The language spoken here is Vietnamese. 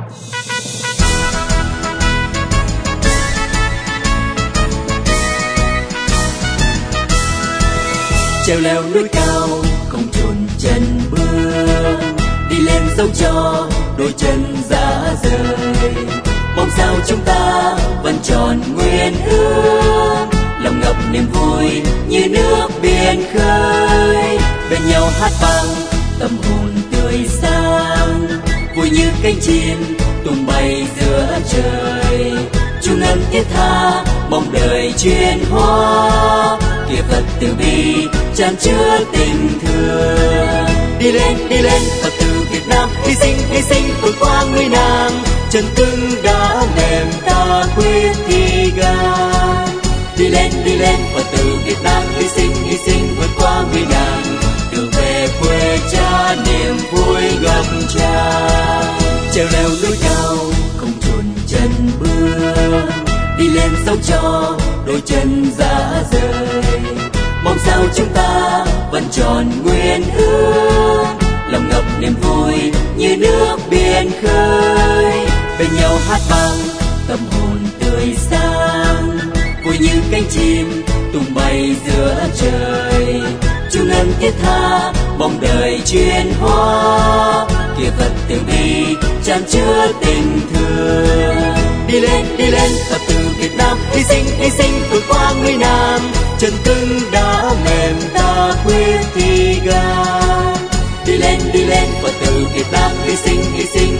Trèo leo núi cao không chồn chân bước, đi lên dẫu cho đôi chân rã rời. Mong sao chúng ta vẫn tròn nguyên ước, lòng ngập niềm vui như nước biển khơi. Bên nhau hát vang tâm hồn tươi sáng, vui như cánh chim tung bay giữa trời. Chúa ngân thiết tha mong đời chuyên hóa, kìa Phật từ bi tràn chứa tình thương. Đi lên Phật tử Việt Nam, hy sinh vượt qua nguy nan. Chân cứng đã mềm ta quyết thi gan. Đi lên Phật tử Việt Nam, hy sinh vượt qua nguy nan. Đường về quê cha niềm vui ngập tràn. Trèo leo núi cao không chồn chân bước, đi lên dẫu cho đôi chân rã rời. Mong sao chúng ta vẫn tròn nguyên ước, lòng ngập niềm vui như nước biển khơi. Bên nhau hát vang tâm hồn tươi sáng, vui như cánh chim tung bay giữa trời. Chúa ngân thiết tha mong đời chuyên hóa, kìa Phật từ bi tràn chứa tình thương. Đi lên Phật tử Việt Nam, hy sinh vượt qua nguy nan. Chân cứng đã mềm ta quyết thi gan. Đi lên Phật tử Việt Nam, hy sinh